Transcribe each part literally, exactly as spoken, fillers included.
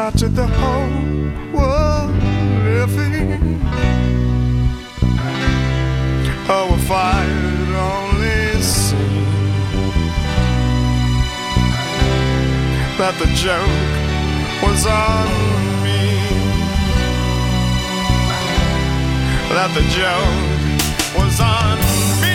started the whole world living. Oh, if I'd only seen that the joke was on me, that the joke was on me.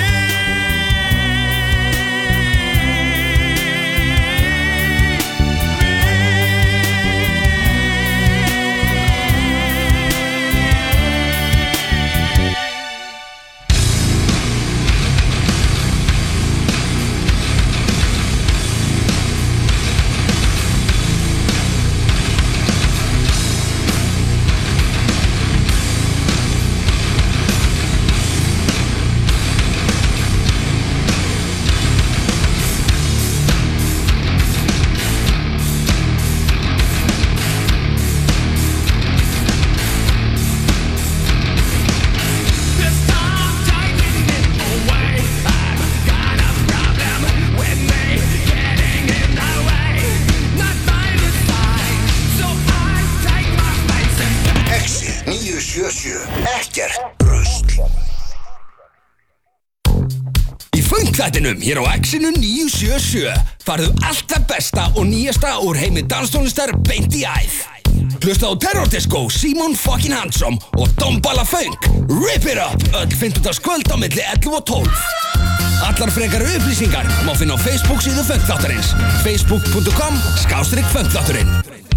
Ekkert rusl. Í funkþættinum hér á Exinu níu sjö sjö farðu allt það besta og nýjasta úr heimi danstónlistar beint í æð. Hlusta á Terror Disco, Simon fucking Handsome og Dombala Funk. Rip it up, öll fimmtudagskvöld á milli ellefu og tólf. Allar frekari upplýsingar má finna á Facebook síðu funkþáttarins facebook punktur com skástrík funkþátturinn.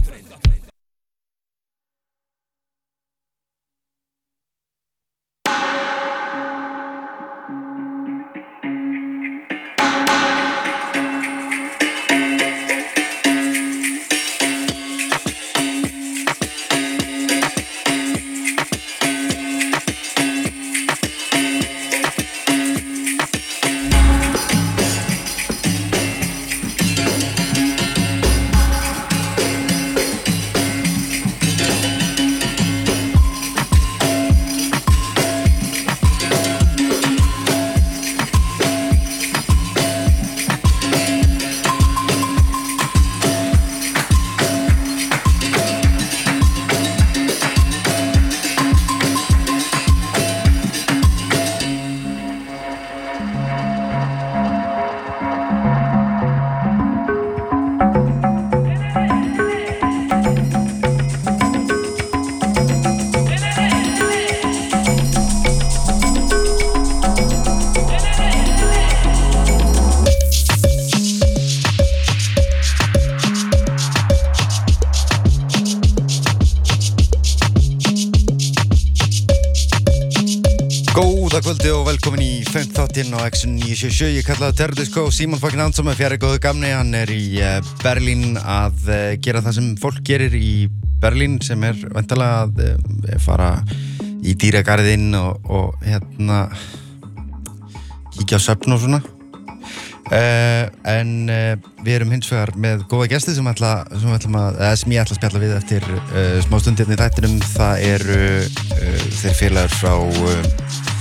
Funkþáttinn á Exxon níu sjö sjö. Ég kalla það Terror Disco. Simon fucking Handsome, fjari góðu gamni. Hann er í uh, Berlín að uh, gera það sem fólk gerir í Berlín, sem er væntanlega að uh, fara í dýragarðinn og, og hérna kíkja á söfn og svona. Uh, en uh, við erum hins vegar með góða gesti sem, ætla, sem, að, eða, sem ég ætla að spjalla við eftir uh, smá stund hérna í þættinum. Það eru uh, þeir félagar frá uh,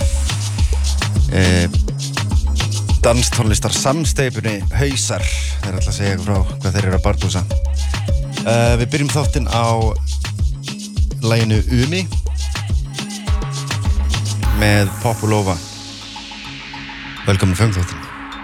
Uh, danstónlistar samsteypunni Hausar. Þeir ætla að segja eitthvað frá hvað þeir eru að bardúsa. uh, Við byrjum þáttinn á laginu Umi með Populova. Velkomin í Funkþáttinn.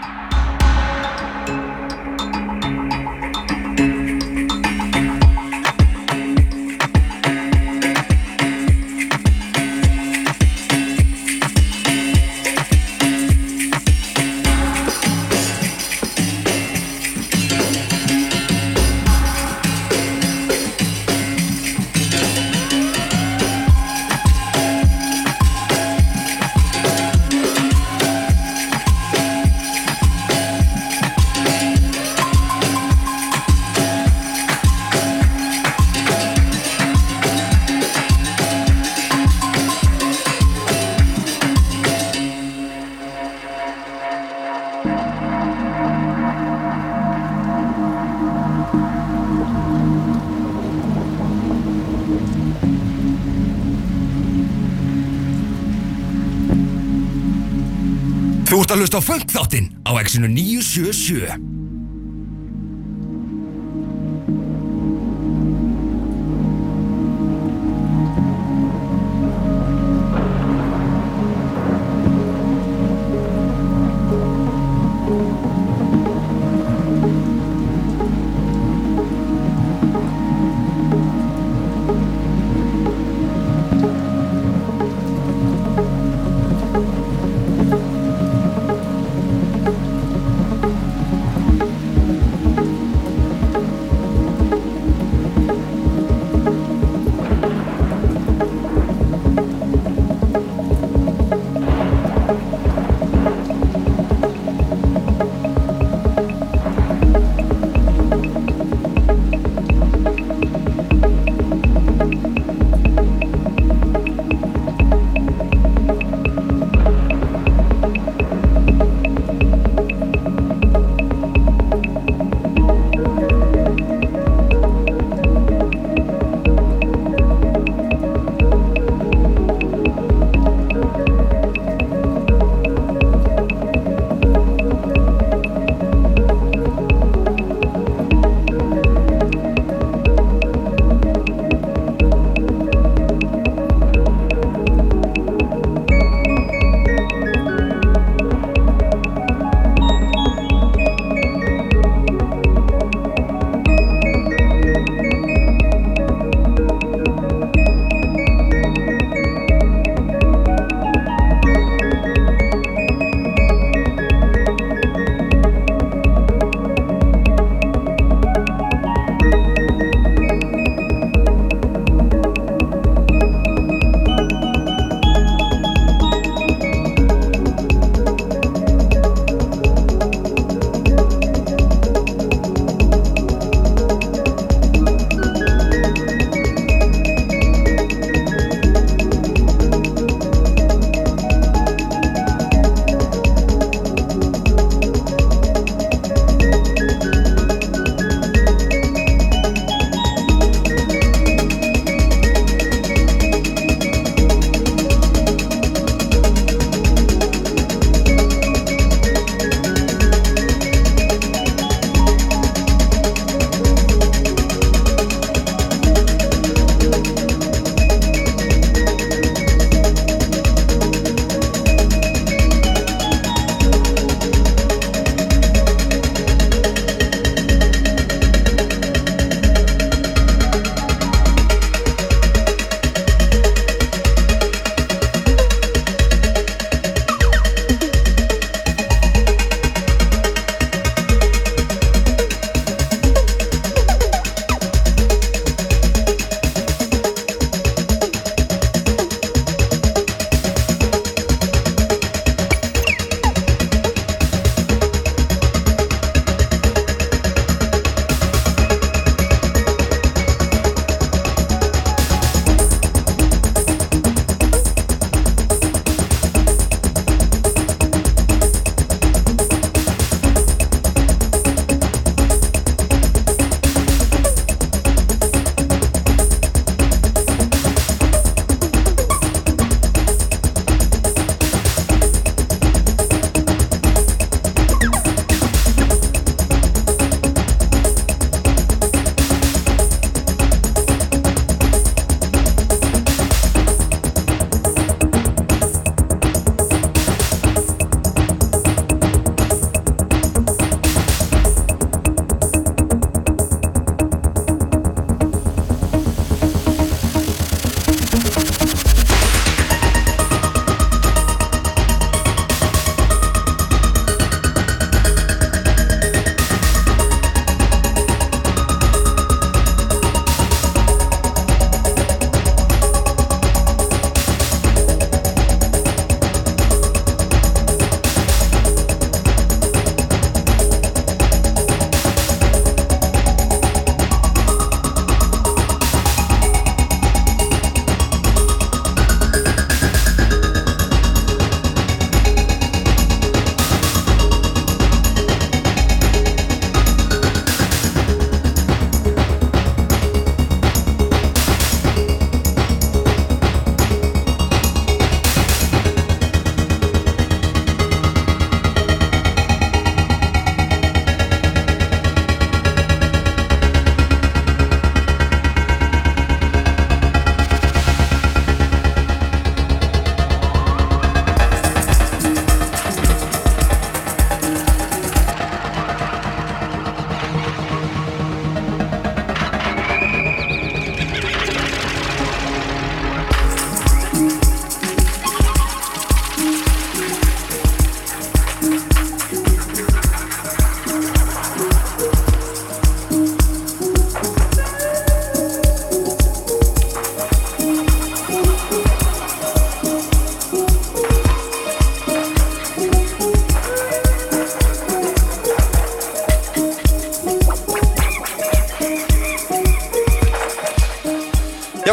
Þú ert að hlusta á Funkþáttinn á Exinu níu sjö sjö.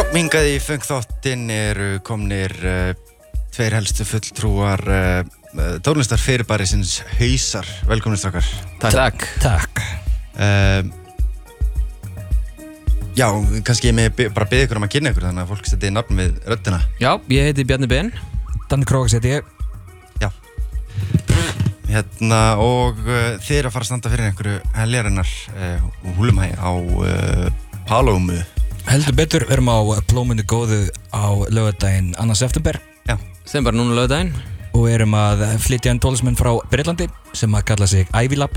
hingað í Funkþáttinn eru komnir uh, tveir helstu fulltrúar uh, tónlistarfyrirbærisins Hausar. Velkomnir strákar. Takk. Takk. Uh, já, kannski ég með bara beðið ykkur um að kynna ykkur þannig að fólk setja nafn við röddina. Já, ég heiti Bjarni Ben. Danni Króks heiti ég. Já. Hérna, og uh, þið eru að fara að standa fyrir einhverju heljarinnar uh, húlumhæ á uh, Palómu. Heldur betur, við erum á Plómunni góðu á laugardaginn annan september. Já. Sem bara núna laugardaginn. Og erum að flytja inn tónlistamenn frá Breitlandi sem að kalla sig Ivy Lab.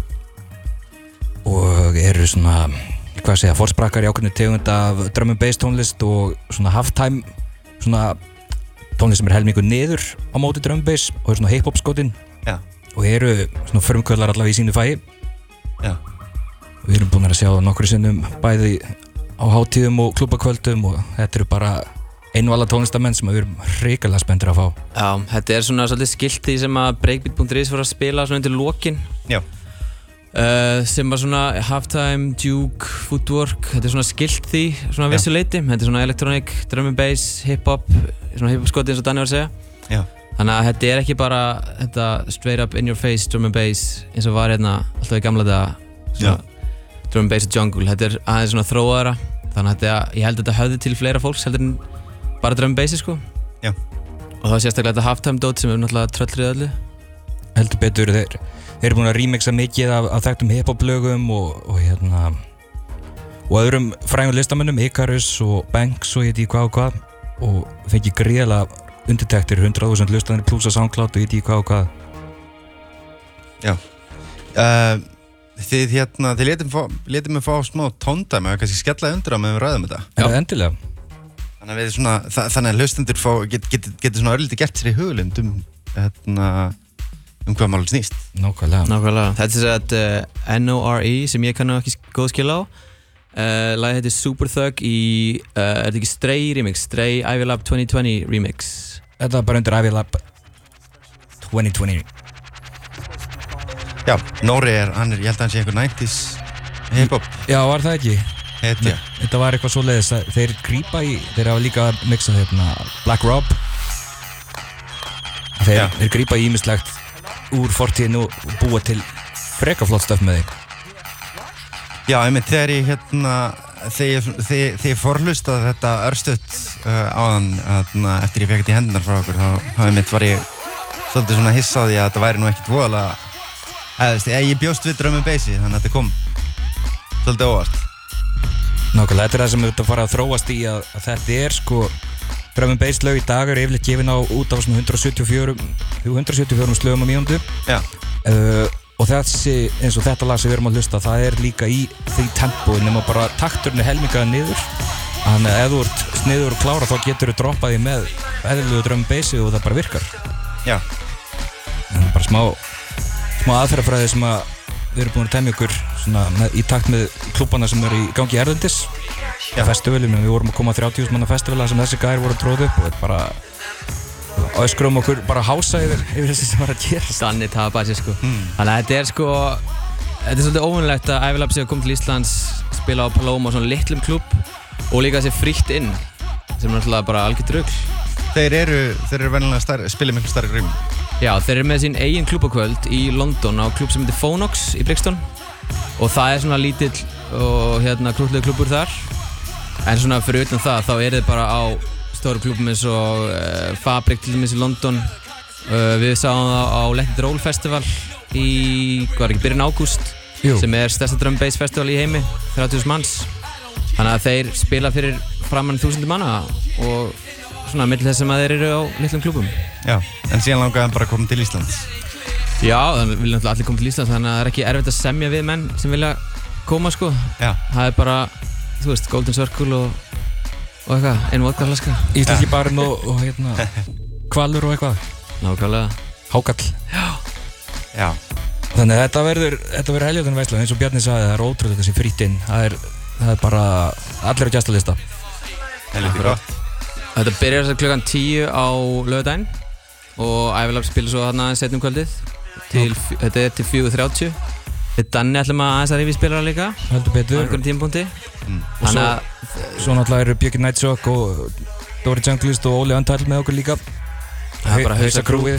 Og eru svona, hvað segja, forsprakkar í ákveðnu tegund af drum and bass tónlist og svona halftime, svona tónlist sem er helmingur niður á móti drum and bass og er svona hip-hop skotin. Já. Og eru svona frumkvöldar allavega í sínu fæi. Já. Og við erum búin að sjá það nokkru sinnum bæði á hátíðum og klúbbakvöldum og þetta eru bara einvala tónlistamenn sem við erum hrikalega spenntir að fá. Já, þetta er svona svolítið skilt því sem að breakbeat punktur is voru að spila svona undir lokin. Já. Uh, sem var svona halftime, juke, footwork, þetta er svona skilt því, svona vissu leyti. Þetta er svona electronic, drum and bass, hip-hop, svona hip-hop skoti eins og Danni var að segja. Já. Þannig að þetta er ekki bara þetta straight up in your face drum and bass eins og var hérna alltaf í gamla daga svona drum and bass og jungle. Þetta er aðeins svona þróaðara, þannig að þetta, ég held að þetta höfði til fleira fólks heldur en bara drum and bassi sko. Já. Og það var sérstaklega þetta halftime dót sem er náttúrulega tröllrið öllu. Heldur betur, þeir, þeir eru búin að remixa mikið af, af þekktum hip-hop lögum og, og hérna og öðrum frægum listamönnum, Icarus og Banks og ég veit ekki hvað og hvað og fengi gríðarlega undirtektir, hundrað þúsund hlustanir pluss á SoundCloud og ég veit ekki hvað og hvað. Já. Uh, þið hérna, þið létum, fá, létum mig fá smá tóndæmi og kannski skella undir á meðan við ræðum þetta. Já, endilega. Þannig að við svona, þa þannig að hlustendur fá, get, get, getur svona örlítið gert sér í hugleiðum um, hérna, um hvað málið snýst. Nákvæmlega. Nákvæmlega. Þetta er þetta uh, N O R E sem ég kannu ekki góð skil á. Uh, Lagið heitir Super Thug í, uh, er þetta ekki Stray remix? Stray Ivy Lab twenty twenty remix. Þetta er bara undir Ivy Lab twenty twenty. Já, Nóri er, hann er, ég held að hann sé einhver nineties hip-hop. Já, var það ekki? Hetja. Þetta var eitthvað svoleiðis að þeir grípa í, þeir hafa líka mixað hérna Black Rob. Þeir, Já. þeir grípa í ýmislegt úr fortíðinu og búa til freka flott stöf með þig. Já, einmitt þegar ég hérna, þegar, þegar, þegar ég forhlustað þetta örstutt uh, áðan hérna, eftir ég fekk þetta í hendunar frá okkur, þá, þá einmitt var ég svolítið svona hissaði að þetta væri nú ekkert voðalega, eða ég bjóst við drum and bassi, þannig að þetta kom svolítið óvart. Nákvæmlega, þetta er það sem þetta fara að þróast í að, að þetta er sko drum and bass lög í dag eru yfirleitt gefin á út af svona hundrað sjötíu og fjögur slögum á mínútu. Já. Uh, og þessi, eins og þetta lag sem við erum að hlusta, það er líka í því tempói nema bara takturinn er helmingaði niður. Þannig að ef þú ert sniður og klára þá getur þú droppað því með eðlilegu drum and bassi og það bara virkar. Já. En bara smá, smá aðferðafræði sem að við erum búin að temja ykkur svona með, í takt með klúbbana sem eru í gangi erlendis á festivalinu. Við vorum að koma á þrjátíu þúsund manna festivala sem þessi gæðir voru að tróða upp og þetta bara öskrum okkur bara hása yfir, yfir þessi sem var að gera. Danni tapaði sér sko. Mm. Þannig að þetta er sko, þetta er svolítið óvanlegt að Ivy Lab sé að koma til Íslands, spila á Palóma á svona litlum klubb og líka sé frítt inn sem er náttúrulega bara algjört rugl. Þeir eru, þeir eru venjulega spila miklu starri rým. Já, þeir eru með sín eigin klubbakvöld í London á klubb sem heitir Phonox í Brixton og það er svona lítill og hérna krúttlegu klubbur þar en svona fyrir utan það þá er þið bara á stóru klubbum eins og uh, Fabrik til dæmis í London uh, við sáum það á Let It Roll Festival í, hvað er ekki, byrjun ágúst sem er stærsta drum and bass festival í heimi, þrjátíu þúsund manns þannig að þeir spila fyrir framan þúsundir manna og svona milli þess að þeir eru á litlum klubbum. Já, en síðan langaði hann bara að koma til Íslands. Já, þannig vilja náttúrulega allir koma til Íslands þannig að það er ekki erfitt að semja við menn sem vilja koma sko. Já. Það er bara, þú veist, Golden Circle og, og eitthvað, einu vodkaflaska. Íslenski barinn og, og hérna, Hvalur og eitthvað. Nákvæmlega. Hákall. Já. Já. Þannig að þetta verður, þetta verður heljóðan veisla, eins og Bjarni sagði, það er ótrúlega þessi frýtt inn. Það er, það er bara allir á gestalista. Helviti gott. Þetta byrjar þess að klukkan tíu á laugardaginn og Ivy Lab spilar svo þarna setjum kvöldið til, þetta er til fjögur þrjátíu Við Danni ætlum að aðeins að rifja spilara líka heldur á betur einhverjum tímapunkti Mm. og svo, svo náttúrulega eru Björki Nightshock og Dóri Junglist og Óli Untitled með okkur líka Það er bara hausa krúið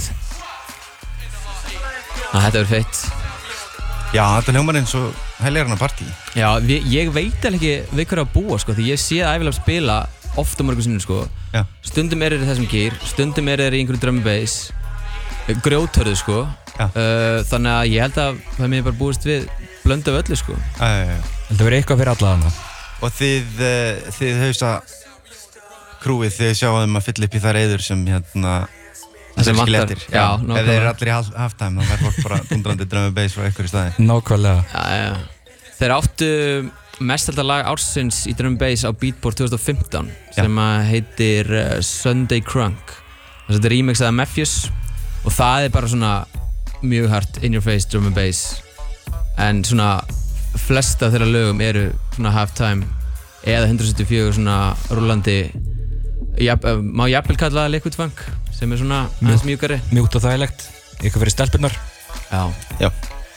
að þetta verður feitt. Já, þetta hljómar eins og helgarna partí. Já, við, ég veit alveg ekki við hverju að búa sko, því ég sé ævilega spila oft á mörgum sinnum sko. Já. Stundum er þeir í þessum gýr, stundum er þeir í einhverju drum and bass, grjóthörðu sko. Já. Uh, þannig að ég held að það mér bara búist við blöndu af öllu sko. Já, já, já. Þetta verður eitthvað fyrir alla þarna. Og þið, uh, þið hausa krúið, þið sjáum að fylla upp í þær eyður sem hérna sem skilja vantar. eftir. Já, Ef nákvæmlega. þeir eru allir í half- halftime, þá verður fólk bara dundrandi drum and bass frá einhverju staði. Nákvæmlega. Já, já. Þeir áttu mestalda lag ársins í drum and bass á Beatport twenty fifteen sem að heitir uh, Sunday Crunk. Þetta er remix af Mephius og það er bara svona mjög hart in your face drum and bass en svona flest af þeirra lögum eru svona halftime eða one seventy-four svona rúllandi jafn, uh, má jafnvel kalla það liquid funk sem er svona aðeins mjúkari. Mjúkt og þægilegt, eitthvað fyrir stelpunnar. Já. Já.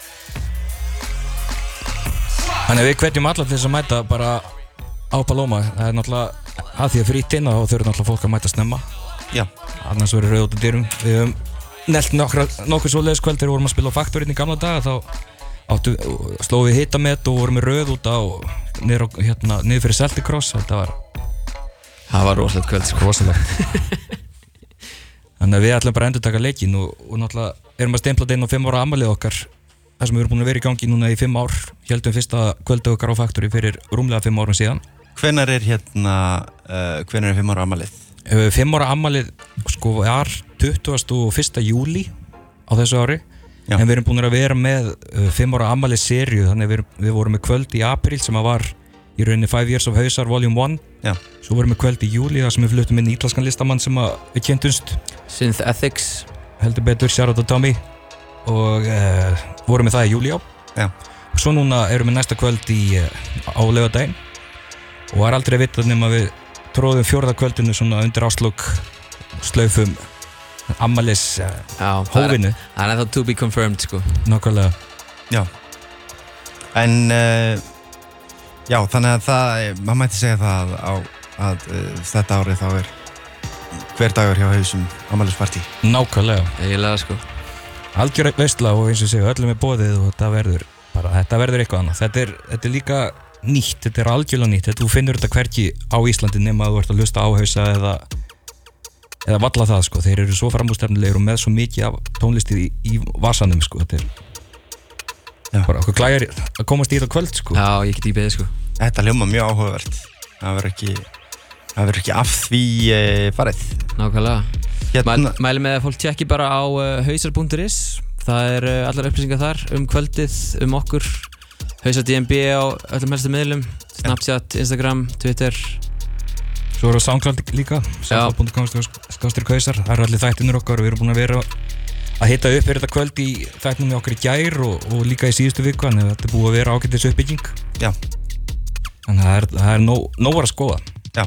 Þannig að við hvetjum alla til þess að mæta bara á Paloma. Það er náttúrulega að því að frýtt inn og þau eru náttúrulega fólk að mæta snemma. Já. Annars verður rauð út af dyrum. Við höfum nelt nokkra, nokkur svoleiðis kvöld þegar við vorum að spila á Faktorinn í gamla daga þá áttu, slóðum við hitamet og vorum við rauð út á niður, á, hérna, niður fyrir Celtic Cross. Þetta var Það var rosalegt kvöld sko. rosalegt. Þannig að við ætlum bara að endurtaka leikinn og, og náttúrulega erum að stempla þetta inn á fimm ára afmælið okkar þar sem við erum búin að vera í gangi núna í fimm ár. Héldum fyrsta kvöldu okkar á Faktori fyrir rúmlega fimm árum síðan. Hvenær er hérna, uh, hvenær er fimm ára afmælið? Uh, fimm ára afmælið sko var tuttugasta og fyrsta júlí á þessu ári. Já. En við erum búin að vera með uh, fimm ára afmælið seríu, þannig að við, erum, við vorum með kvöld í apríl sem að var í rauninni Five Years of Hausar Volume one. Já. Svo vorum við kvöld í júlí þar sem við fluttum inn ítalskan listamann sem að við kynntumst. Synth Ethics. Heldur betur, shout out to Tommy. Og uh, vorum við það í júlí á. Já. Og svo núna erum við næsta kvöld í, uh, á laugardaginn. Og var aldrei vitað nema við tróðum fjórða kvöldinu svona undir áslokk slaufum afmælis uh, Já, hófinu. Það er ennþá to be confirmed sko. Nákvæmlega. Já. En uh, já, þannig að það, maður mætti segja það á að uh, þetta árið þá er hver dagur hjá Hausum afmælispartí. Nákvæmlega. Eiginlega sko. Algjör veistla og eins og séu öllum er boðið og þetta verður bara, þetta verður eitthvað annað. Þetta er, þetta er líka nýtt, þetta er algjörlega nýtt. Þetta, þú finnur þetta hvergi á Íslandi nema að þú ert að hlusta á Hausa eða eða valla það sko. Þeir eru svo framúrstefnulegir og með svo mikið af tónlistið í, í vasanum sko. Þetta er Já. bara okkur glæjar að komast í þetta kvöld sko. Já, ég get í beðið sko. Þetta hljóma mjög áhugavert. Það verður ekki, það verður ekki af því uh, farið. Nákvæmlega. Hérna, Mæl, mæli með að fólk tjekki bara á uh, hausar punktur is. Það er uh, allar upplýsingar þar um kvöldið, um okkur. Hausar D M B á öllum helstu miðlum. Snapchat, Instagram, Twitter. Svo eru á SoundCloud líka, soundcloud punktur com slash hausar. Það eru allir þættinir okkar og við erum búin að vera að hita upp fyrir þetta kvöld í þættinum með okkur í gær og, og líka í síðustu viku, þannig að þetta er búið að vera ágætis uppbygging. Já. Þannig að það er, það er nóg, nóg að skoða. Já.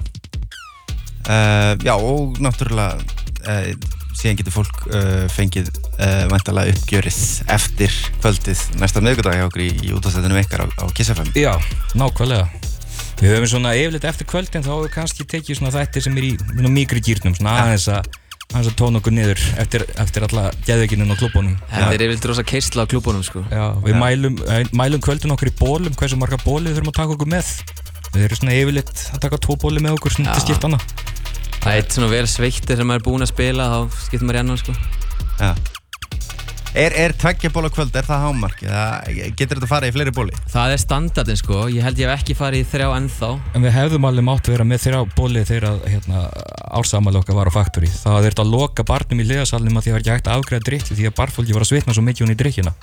Uh, já, og náttúrulega uh, síðan getur fólk uh, fengið uh, væntanlega uppgjörið eftir kvöldið næsta miðvikudag hjá okkur í, í útvarpsþættinum ykkar á, á Kiss F M. Já, nákvæmlega. Við höfum svona yfirleitt eftir kvöldin þá hefur við kannski tekið svona þættir sem er í mýkri gýrnum, svona aðeins að aðeins að tóna okkur niður eftir, eftir alla geðveikinin á klúbbunum. Þetta er yfirleitt rosa keyrsla á klúbbunum sko. Já, við mælum, mælum kvöldin okkur í bólum, hversu marga bólið þurfum að taka okkur með. Við erum svona yfirleitt að taka tvo bóli með okkur svona til skiptana. Það er eitt svona vel sveittir þegar maður er búinn að spila, þá skiptir maður í annan sko. Já. Er, er tveggja bóla kvöld, er það hámark? Eða getur þetta farið í fleiri bóli? Það er standardin sko, ég held ég hef ekki farið í þrjá ennþá. En við hefðum alveg mátt vera með þrjá bóli þegar hérna, ársamæli okkar var á Faktori. Það var þetta að loka barnum í liðasalnum að því að það var ekki hægt að afgreiða drykki því að barfólki var að svitna svo mikið hún í drykkina.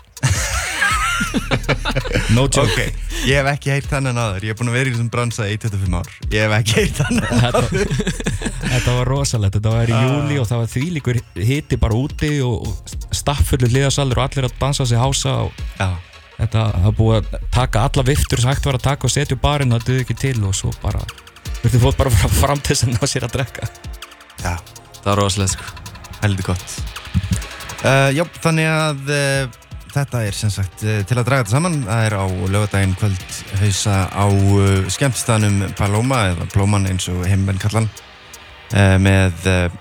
No joke. Ok, ég hef ekki heyrt þannig áður. Ég hef búin að vera í þessum bransa í tuttugu og fimm ár. Ég hef ekki heyrt þannig áður. Þetta var rosalegt, þetta var í júli og það var þvílíkur hiti bara úti og stappfullur liðasalur og allir að dansa sig hása og Já. þetta var búið að taka alla viftur sem hægt var að taka og setja upp barinn og það duði ekki til og svo bara þurfti fólk bara fram, fram til þess að ná sér að drekka. Já, Það var rosalega sko. heldur gott. Uh, já, þannig að uh, þetta er sem sagt uh, til að draga þetta saman. Það er á laugardaginn kvöld hausa á uh, skemmtistaðnum Paloma eða Blóman eins og heimmenn kallan uh, með uh,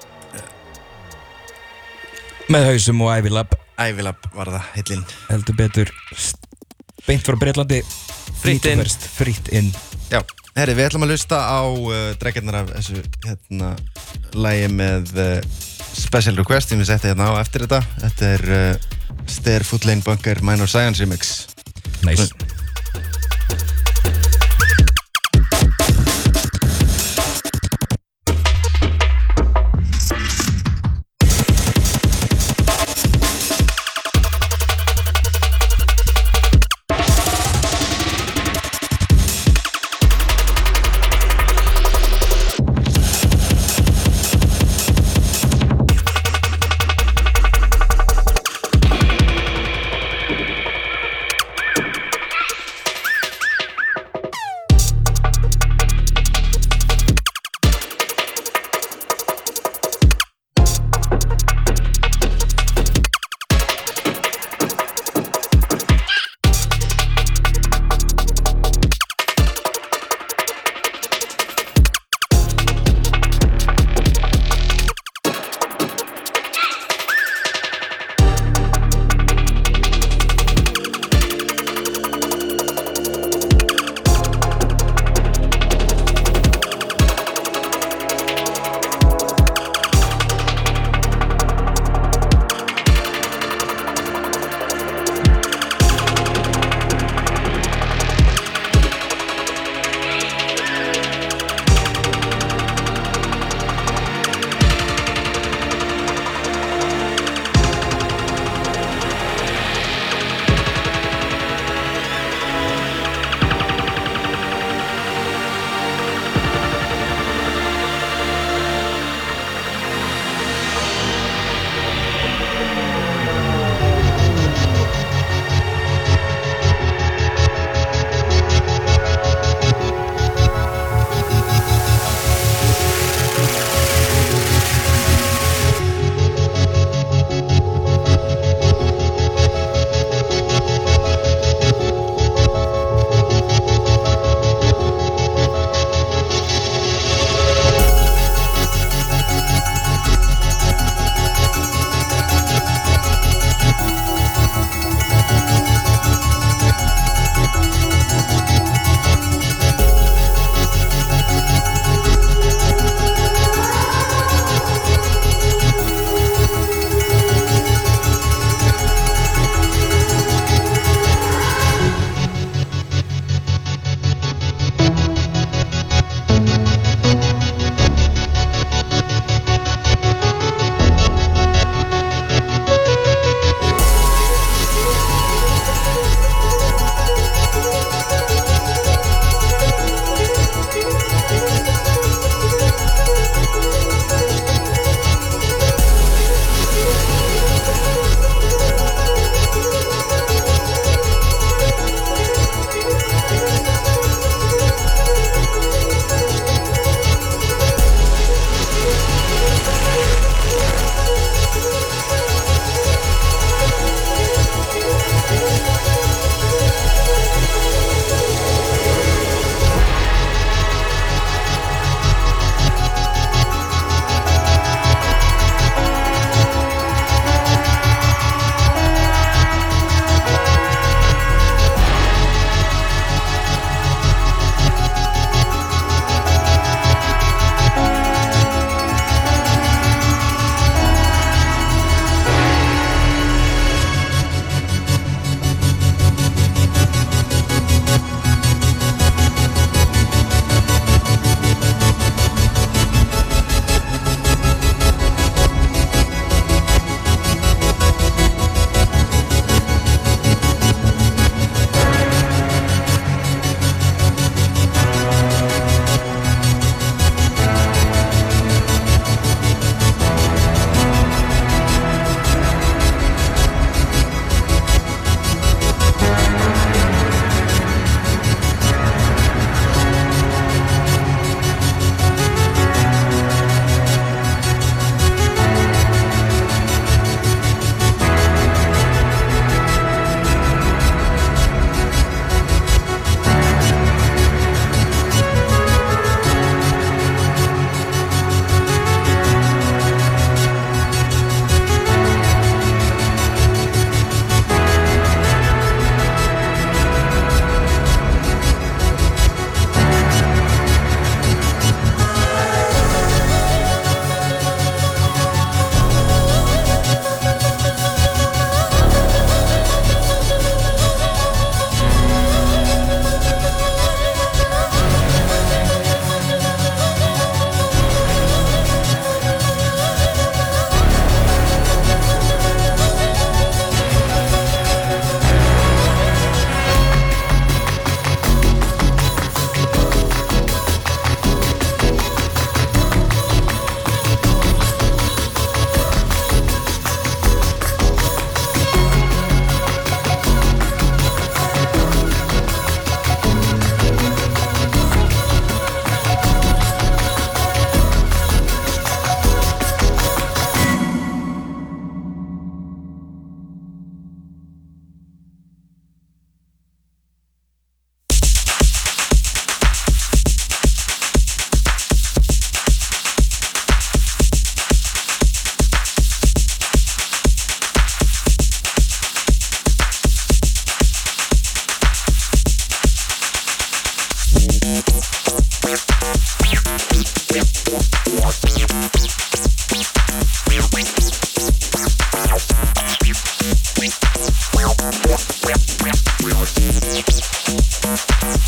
Með hausum og ævilab. Ævilab var það, heillin. Heldur betur beint frá Breitlandi. Frítt inn. Frítt inn. Já, herri, við ætlum að hlusta á uh, drekjarnar af þessu hérna lagi með uh, Special Request sem við setja hérna á eftir þetta. Þetta er uh, Stair, Footlane, Bunker, Minor Science remix. Nice.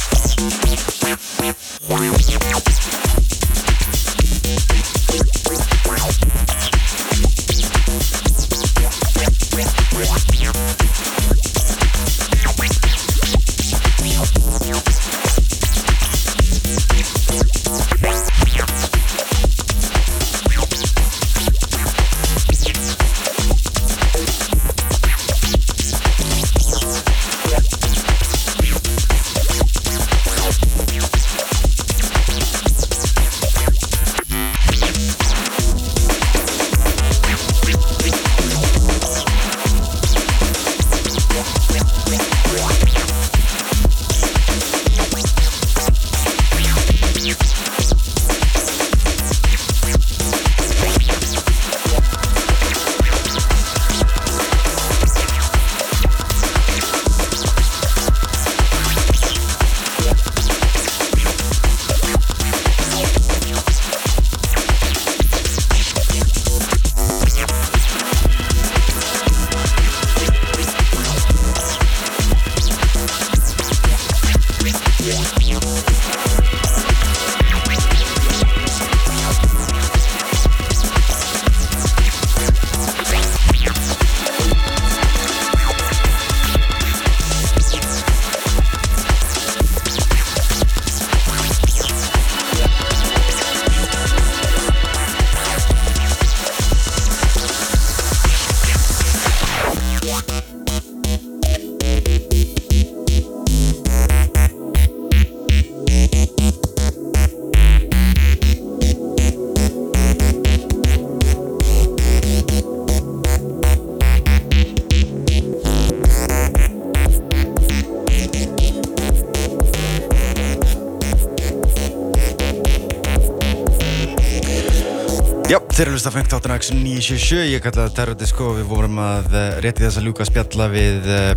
Já, þeir eru að hlusta fengt áttina Action níu sjö sjö, ég kalla það Terrordisco og við vorum að uh, rétti þess að ljúka að spjalla við uh,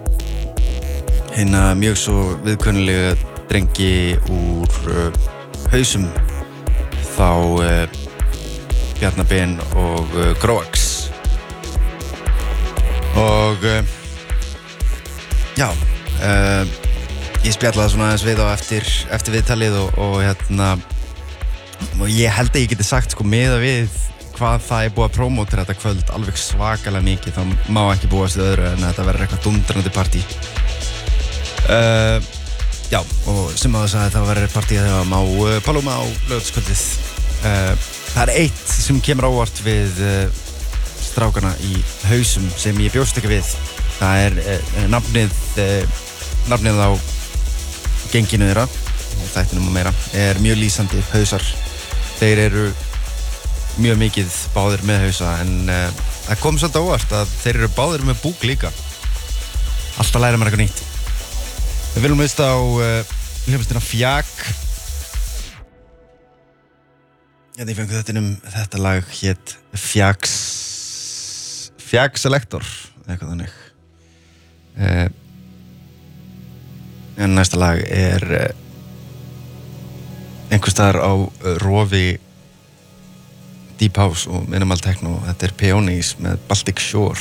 hérna mjög svo viðkunnulega drengi úr uh, hausum þá uh, Bjarna Ben og uh, Gróax og uh, já, uh, ég spjallaði svona aðeins við á eftir, eftir viðtalið og, og hérna og ég held að ég geti sagt sko meða við hvað það er búið að promótera þetta kvöld alveg svakalega mikið, þá má ekki búast við öðru en að þetta verður eitthvað dundrandi partí uh, já, og sem að það sagði það verður partí þegar það má uh, Paloma á laugardagskvöldið uh, það er eitt sem kemur ávart við uh, strákana í hausum sem ég bjóst ekki við það er uh, nafnið uh, nafnið á genginu þeirra þættinum og meira er mjög lýsandi hausar. Þeir eru mjög mikið báðir með hausa en uh, það kom svolítið óvart að þeir eru báðir með búk líka. Alltaf læra maður eitthvað nýtt. Við viljum veist á uh, hljómsveitina Fjak. Ég fengu þetta um þetta lag hét Fjaks Fjak Selector eitthvað þannig. Uh, en næsta lag er uh, einhvers staðar á rofi Deep House og Minimal Techno. Þetta er Peonies með Baltic Shore.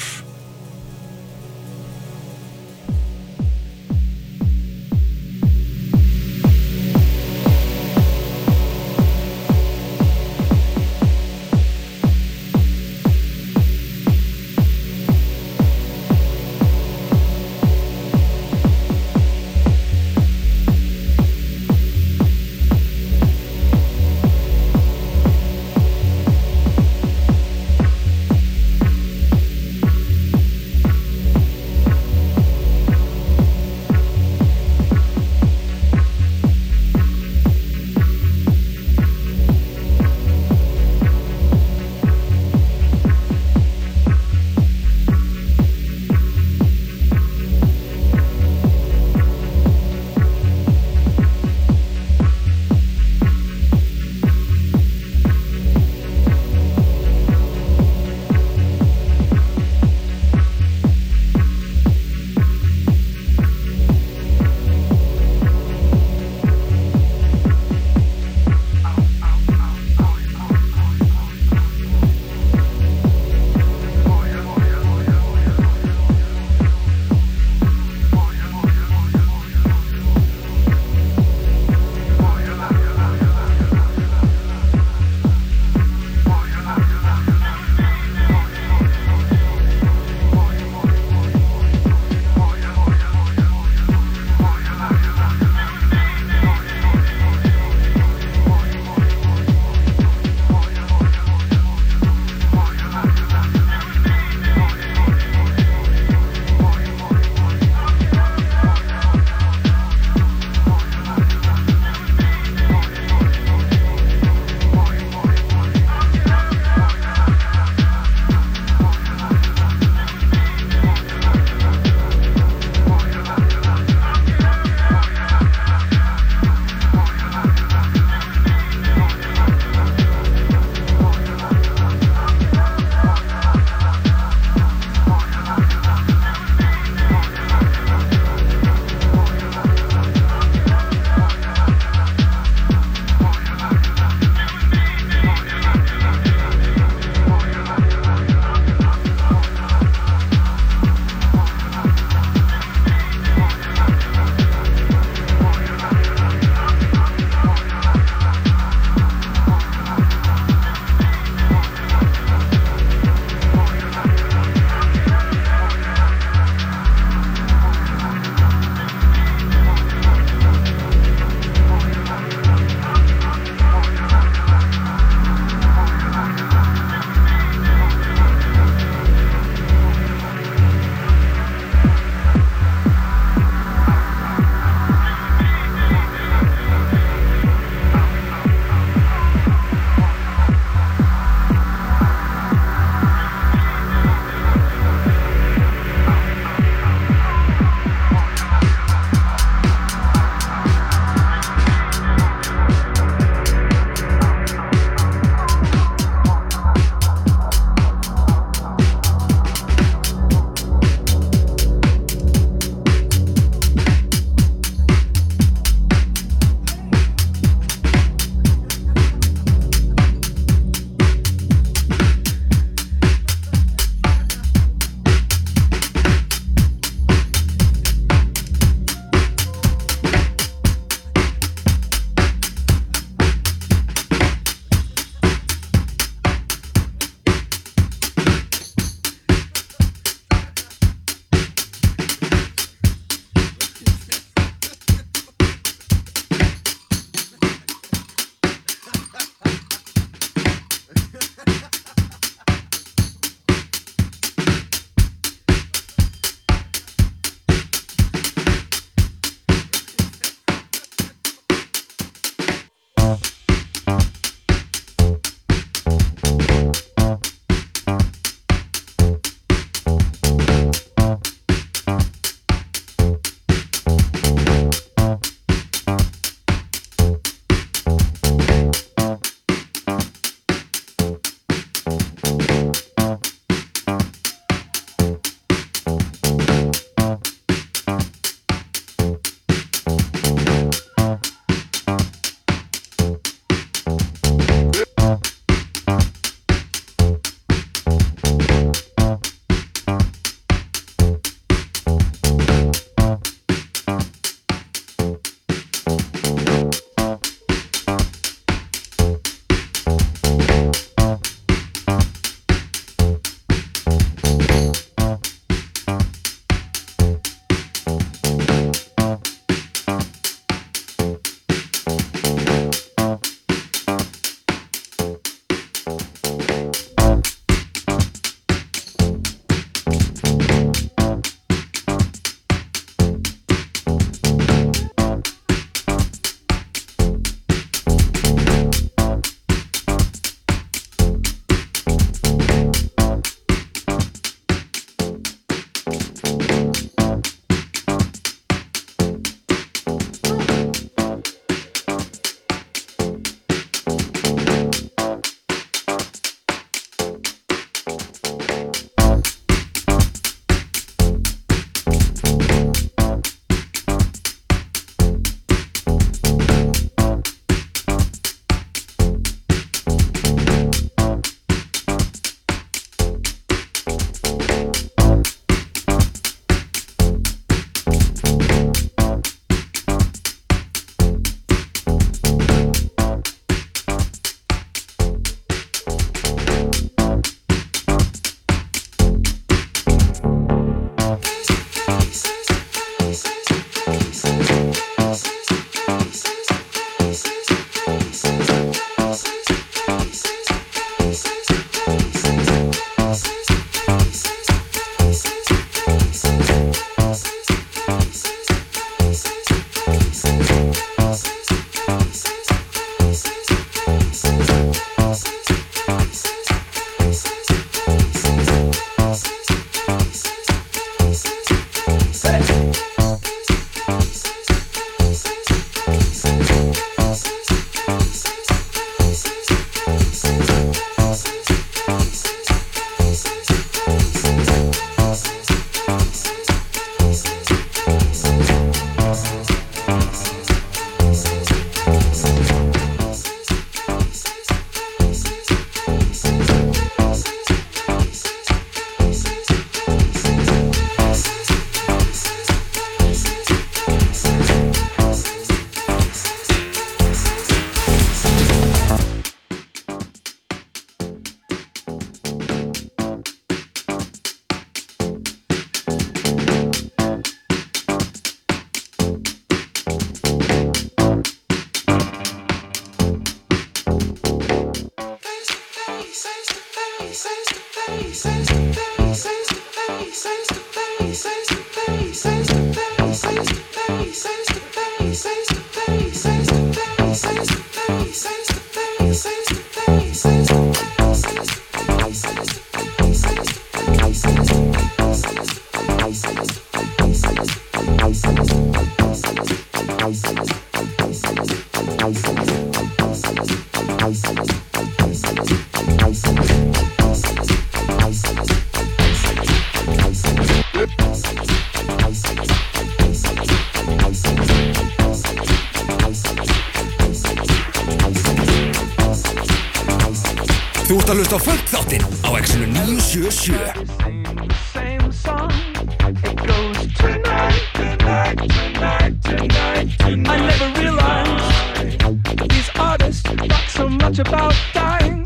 Þú ert að hlusta á Funk þáttinn á X-inu níu sjö sjö. Same song, it goes tonight, tonight, tonight, tonight, tonight. I never realized that these artists thought so much about dying.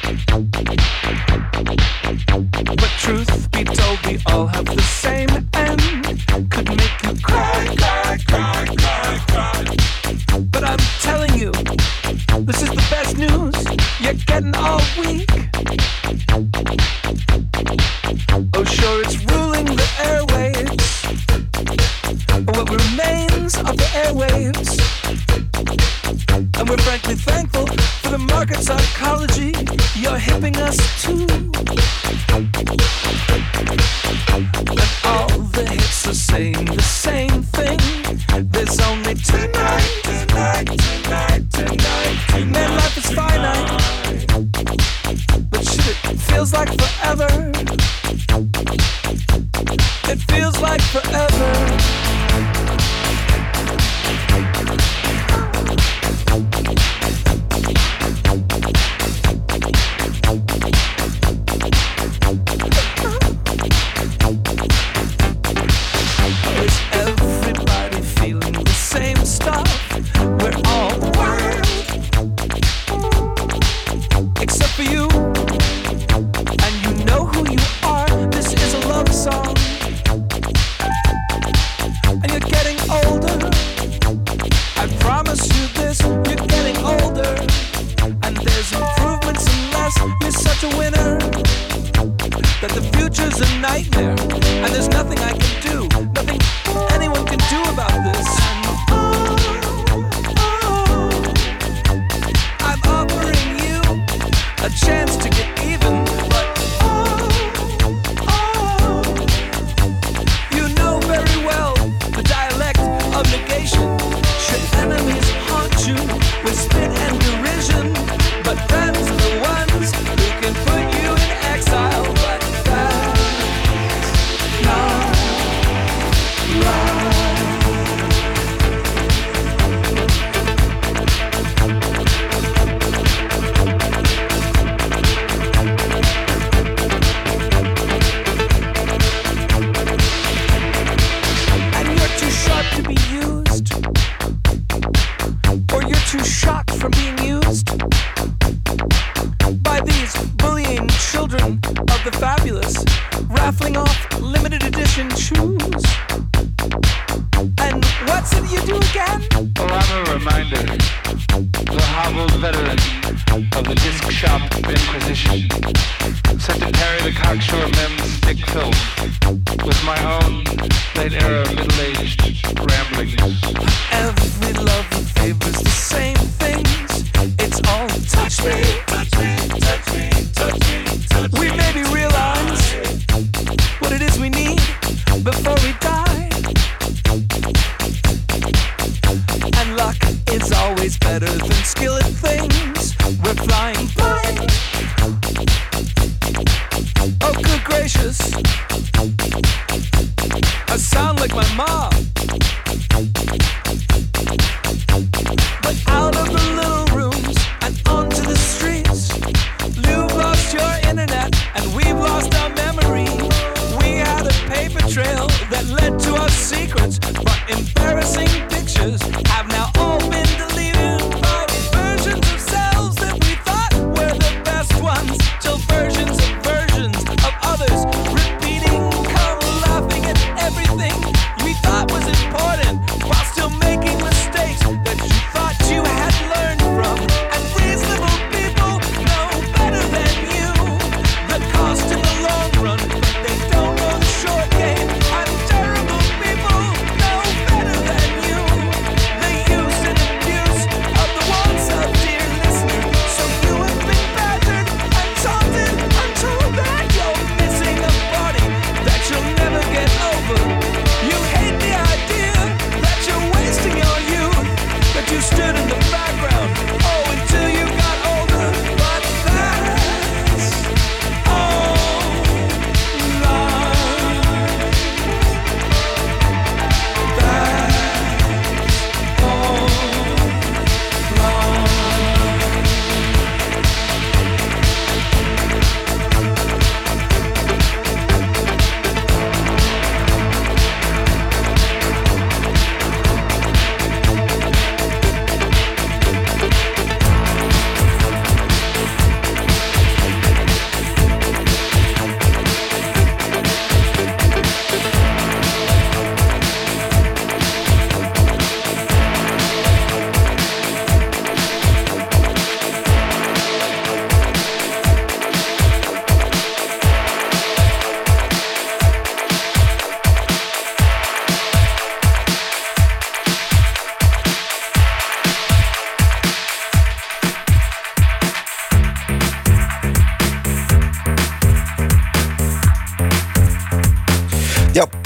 But truth be told, we all have the same end. Could make you cry, cry, cry, cry, cry. But I'm telling you, this is the best news you're getting all week. Oh sure, it's ruling the airwaves, or what remains of the airwaves. And we're frankly thankful for the market psychology you're hipping us to. And all the hits are saying the same thing. There's only tonight, tonight, tonight, tonight, tonight. Man, life is finite, but shit, it feels like forever. It feels like forever. Is everybody feeling the same stuff? We're all wild, except for you. And you know who you are. This is a love song. And you're getting older. I promise you this, you're getting older. And there's improvements unless you're such a winner that the future's a nightmare. And there's nothing I can do, nothing anyone can do about this. I'm offering you a chance to get even, but you know very well the dialect of negation. Should enemies haunt you with spit and derision, but friends are the ones who can put you in exile. But that's not right. And you're too sharp to be used, or you're too shocked from being used by these bullying children of the fabulous, raffling off limited edition shoes. And what's it you do again? Oh, I'm a reminder, the hobbled veteran of the disc shop inquisition, set to carry the cocksure mem's stick filth with my own late-era middle-aged ramblings. Every love favors the same things. It's all touch me, touch me, touch me, touch me, touch me. We maybe realize what it is we need before we die. And luck is always better than skill at things. We're flying blind. Oh, good gracious. I sound like my mom. But out of the little rooms and onto the streets, you've lost your internet and we've lost our memory. We had a paper trail that led to our secrets, but embarrassing pictures have now all been deleted by versions of selves that we thought were the best ones, till versions of versions of others repeating, come laughing at everything we thought was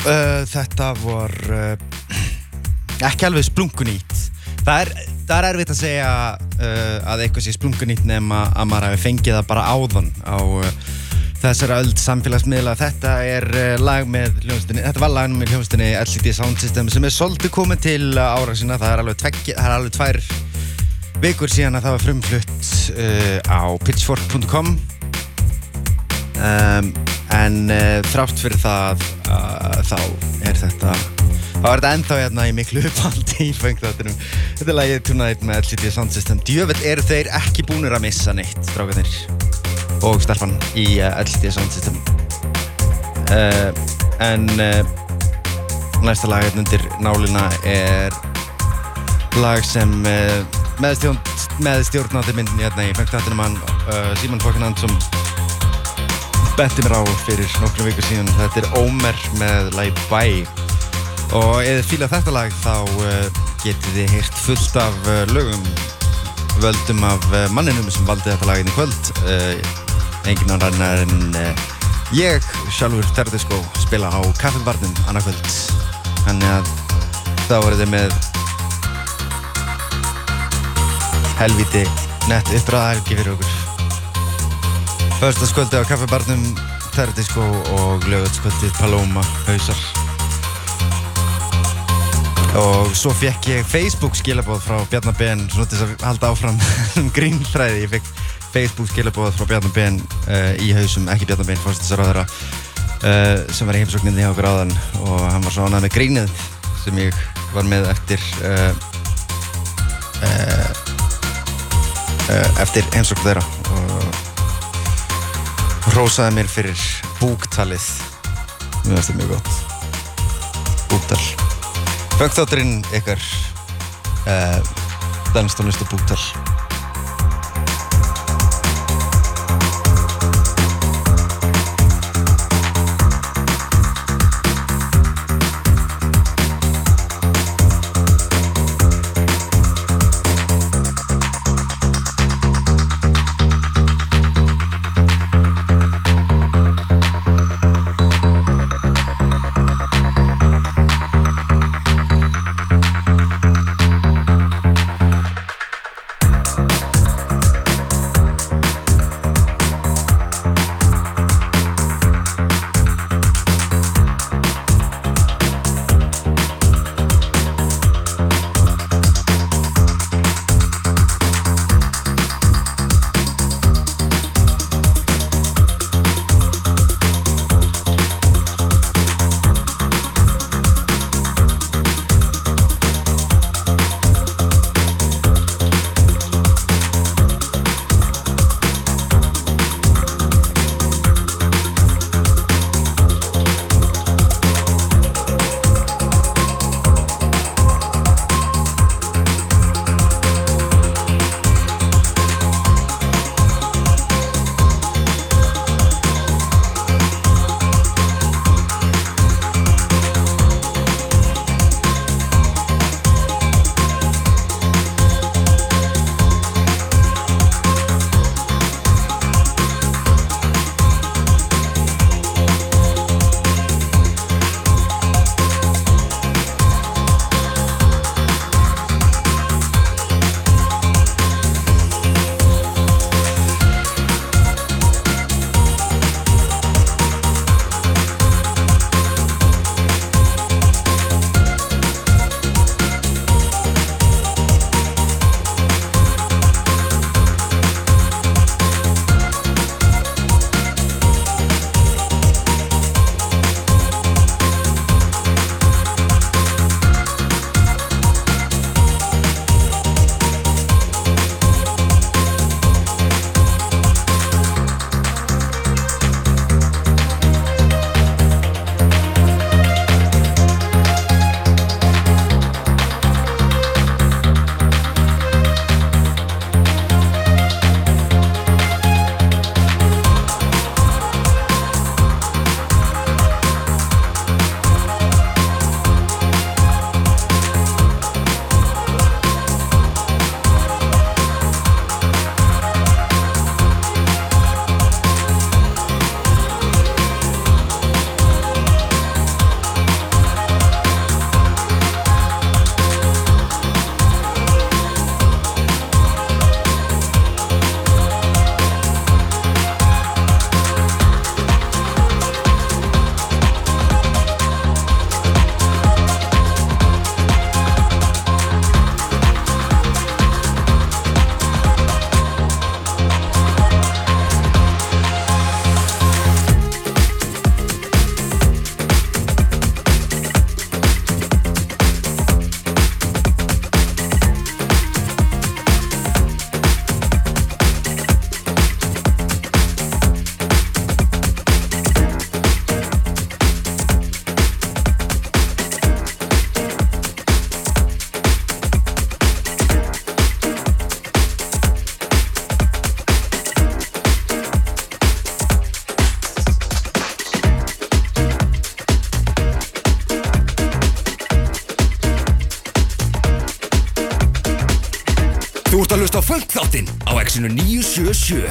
uh, þetta var uh, ekki alveg splunkunýtt. Það er, það er erfitt að segja uh, að eitthvað sé splunkunýtt nema að maður hafi fengið það bara áðan á uh, þessara öld samfélagsmiðla. Þetta er uh, lag með hljómsveitinni, þetta var lag með hljómsveitinni L C D Sound System sem er svolítið komið til uh, ára sinna. Það er alveg, tveggi, það er alveg tvær vikur síðan að það var frumflutt uh, á pitchfork punkt com um, en uh, þrátt fyrir það uh, þá er þetta þá er þetta ennþá hérna í miklu upphaldi í fengþáttunum. Þetta er lagið Tonight með L C D Sound System. Djöfull eru þeir ekki búnir að missa neitt, strákarnir og stelpan í uh, L C D Sound System. Uh, en uh, næsta lag hérna undir nálina er lag sem uh, meðstjórn, meðstjórnandi minn hérna í fengþáttunum hann uh, Símon Fucking Handsome benti mér á fyrir nokkrum vikur síðan. Þetta er Ómer með lagið Bye. Og ef þið fíla þetta lag þá uh, getið þið heyrt fullt af uh, lögum völdum af uh, manninum sem valdi þetta laginn í kvöld. Uh, enginn annar en uh, ég sjálfur Terradisco spila á kaffibarnum annað kvöld. Þannig að þá voru þið með helvíti nett uppræðahelgi fyrir okkur. Föstudagskvöldi á kaffibarnum Terradisco og laugardagskvöldið Paloma Hausar. Og svo fekk ég Facebook skilaboð frá Bjarnar Ben svona til þess að halda áfram um grínfræði. Ég fekk Facebook skilaboð frá Bjarnar Ben uh, í hausum, ekki Bjarnar Ben forsætisráðherra uh, sem var í heimsókninni hjá okkur áðan og hann var svo ánægður með grínið sem ég var með eftir uh, uh, uh, eftir heimsókn þeirra og hrósaði mér fyrir búktalið. Mér finnst það mjög gott. Búktal. Fengþátturinn ykkar uh, danstónlist og búktal. Þú ert að hlusta á Funk þáttinn á Exinu níu sjö sjö.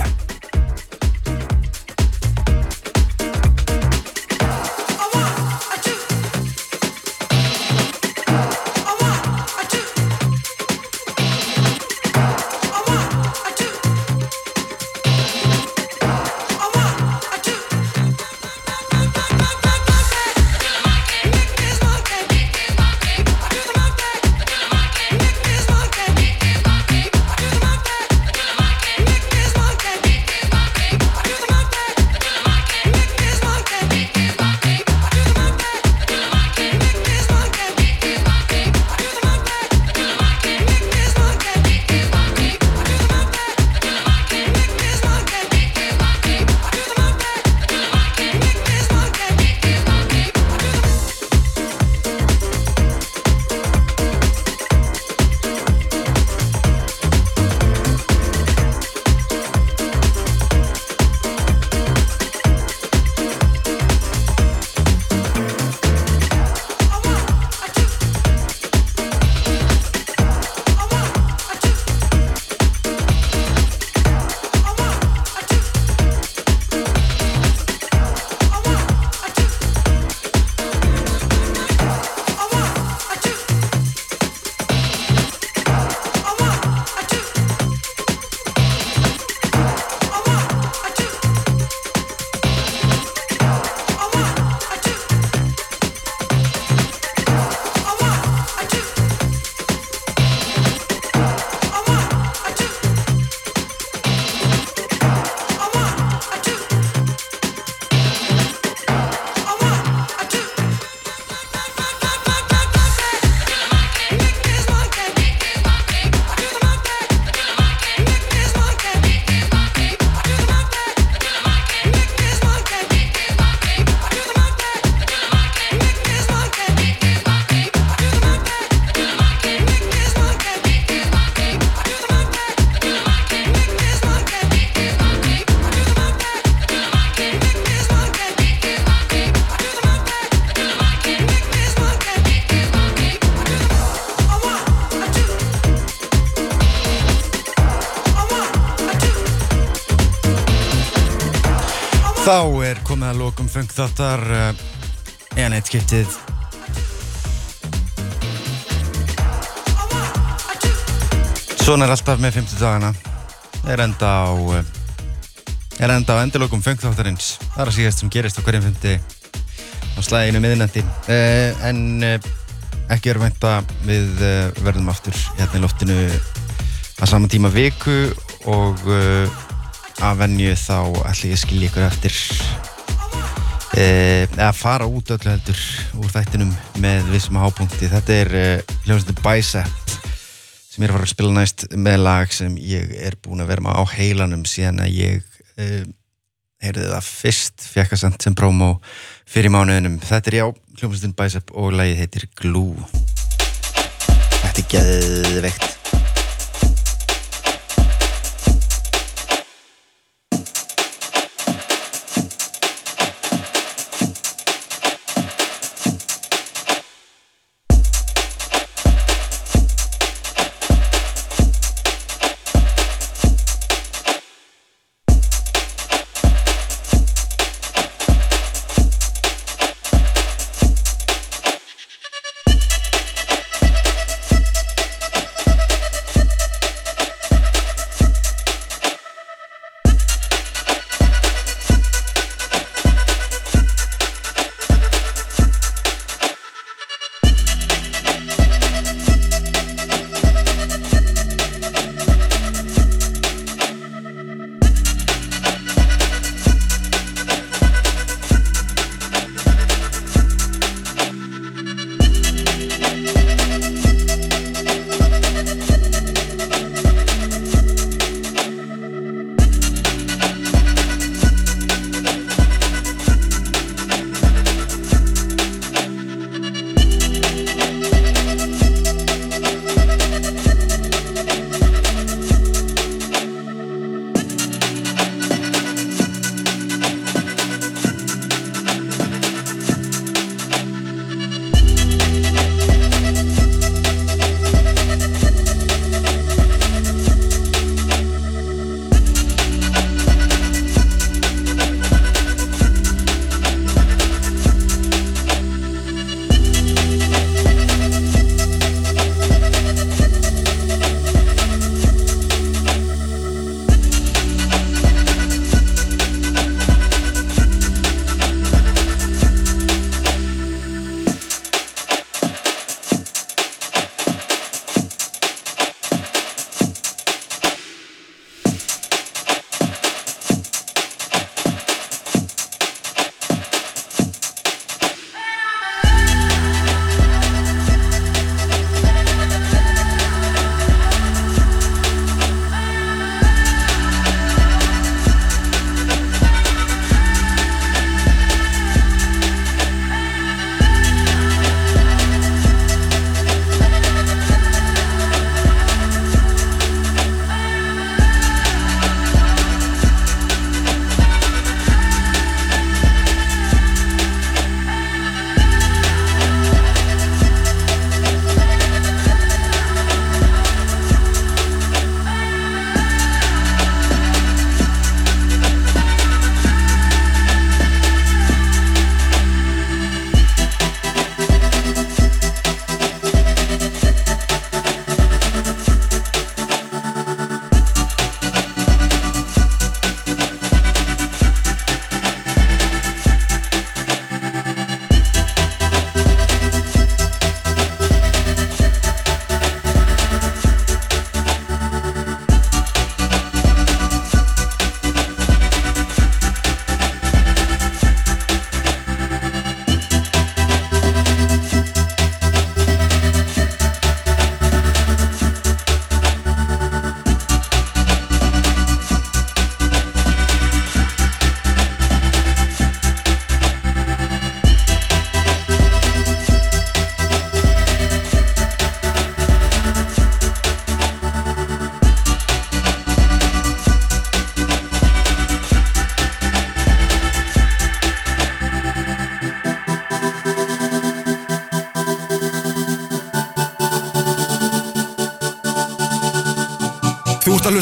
Þá er komið að lokum Funk þáttar uh, en eitt skiptið Svona er alltaf með fimmtudagana er enda á uh, er enda á endalokum Funk þáttarins það er að síðast sem gerist á hverjum fimmti á slaginu miðnætti uh, en uh, ekki er vænta við uh, verðum aftur hérna í loftinu að sama tíma viku og uh, að venju þá ætla ég að skilja ykkur eftir e, eða fara út öllu heldur úr þættinum með vissum hápunkti. Þetta er e, hljómsveitin Bicep sem ég er að fara að spila næst með lag sem ég er búin að vera með á heilanum síðan að ég e, heyrði það fyrst, fékk að senda sem promo fyrir mánuðinum. Þetta er já, hljómsveitin Bicep og lagið heitir Glue. Þetta er geðveikt.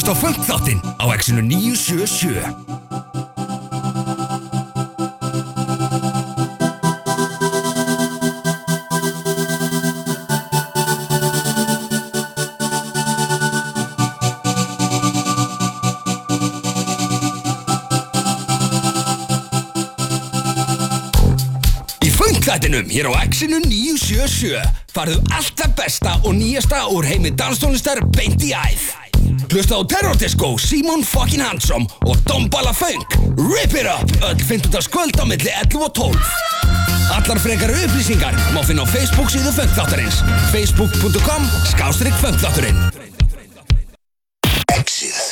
að hlusta á Funk-þáttinn á X-inu níu sjö sjö. Funk-þættinum hér á X-inu níu sjö sjö farðu allt það besta og nýjasta úr heimi danstónlistar beint í æð. Hlusta á Terror Disco, Simon fucking Handsome og Dombala Funk. Rip it up! Öll fimmtudagskvöld á milli ellefu og tólf. Allar frekari upplýsingar má finna á Facebook síðu Funk-þáttarins. facebook punktur com skástrík Funk-þátturinn. X-ið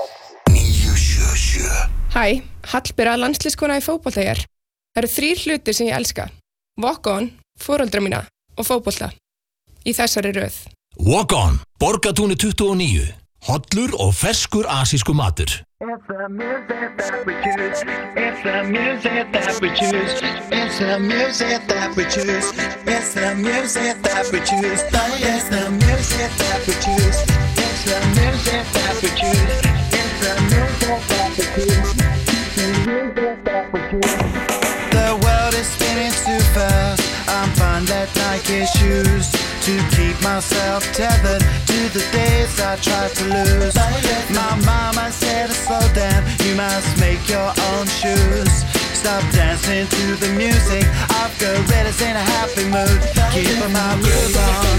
níu sjö sjö. Hæ, Hallbera landsliðskona í fótbolta hér. Það eru þrír hlutir sem ég elska. Walk on, foreldra mína og fótbolta. Í þessari röð. Walk on, Borgatúni tuttugu og níu. Hollur og ferskur asísku matur. It's the music that we choose. It's the music that we choose. It's the music that we choose. It's the music that we choose. It's the music that we choose. It's the music that we choose. It's the music that we choose. The music that we choose. The world is spinning too fast. I'm fine that Nike shoes to keep myself tethered to the days I tried to lose. My mama said to slow down, you must make your own shoes. Stop dancing to the music, I've got gorillas in a happy mood. Keep my groove on.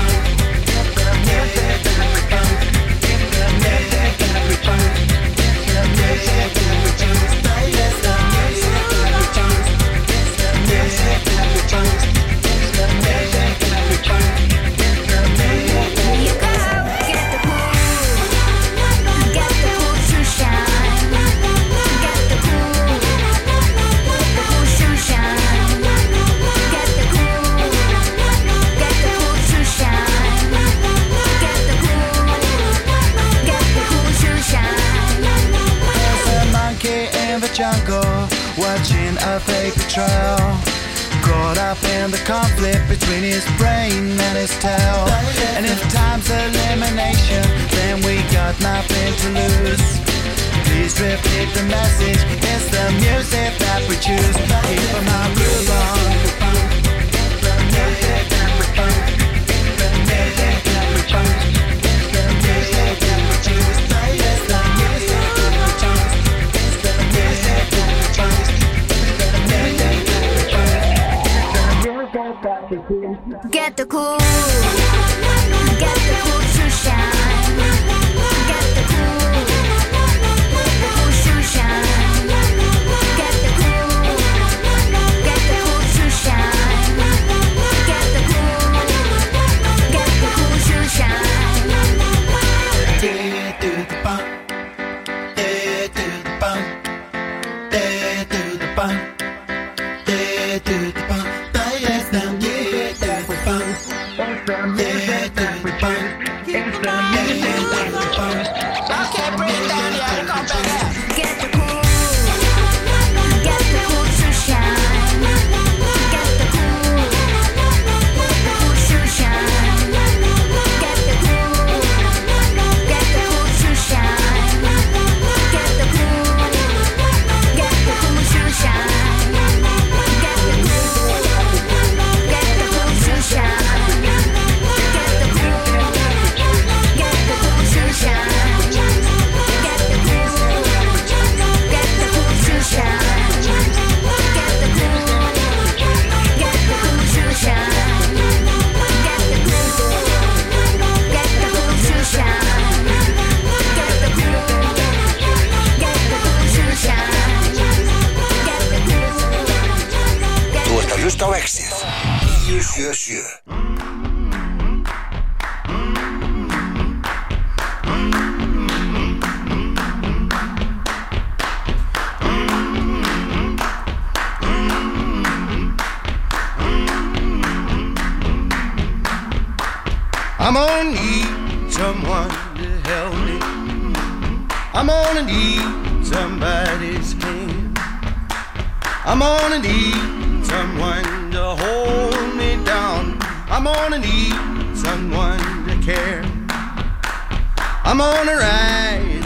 The music that we choose. The music that we choose. The music that we choose. It's the music that we choose. It's the music that we choose. It's the music that we choose. It's the music that we choose. Get the cool, get the cool to shine. Get the cool, the cool to shine. Get the cool, get the cool to shine. Get the cool, get the cool to shine. There's a monkey in the jungle watching a paper trail. Caught up in the conflict between his brain and his tail. And if time's elimination, then we got nothing to lose. Please repeat the message. It's the music that we choose. Keep my groove on. It's the music that we choose. It's the music that we choose. It's the music that we choose. It's the music that we choose. It's the music that we choose. It's the music that we choose. Get the cool, get the cool to shine. Get the cool, the cool to shine. Get the cool, get the cool to shine. Get the cool, get the cool to shine. Day to the bump, day to the bump, day to the bump, day to the bump. It's the music that we found. It's the music that we found. It's the music that we found. Okay, bring it down here. Come back. Get the cool, get the cool to shine. Get the cool, the cool to shine. Get the cool, get the cool to shine. Get the cool, get the cool to shine. Get the cool, get the cool to shine. Get the cool, get the cool to shine. Get the cool, get the cool to shine. Get the cool, get the cool to shine. Get the cool, get the cool to shine. Get the cool, get the cool to shine. Get the cool. Þú ert að hlusta á X-ið níu sjö sjö. I'm gonna need someone to help me. I'm gonna need somebody's hand. I'm gonna need someone to hold me down. I'm gonna need someone to care. I'm on a ride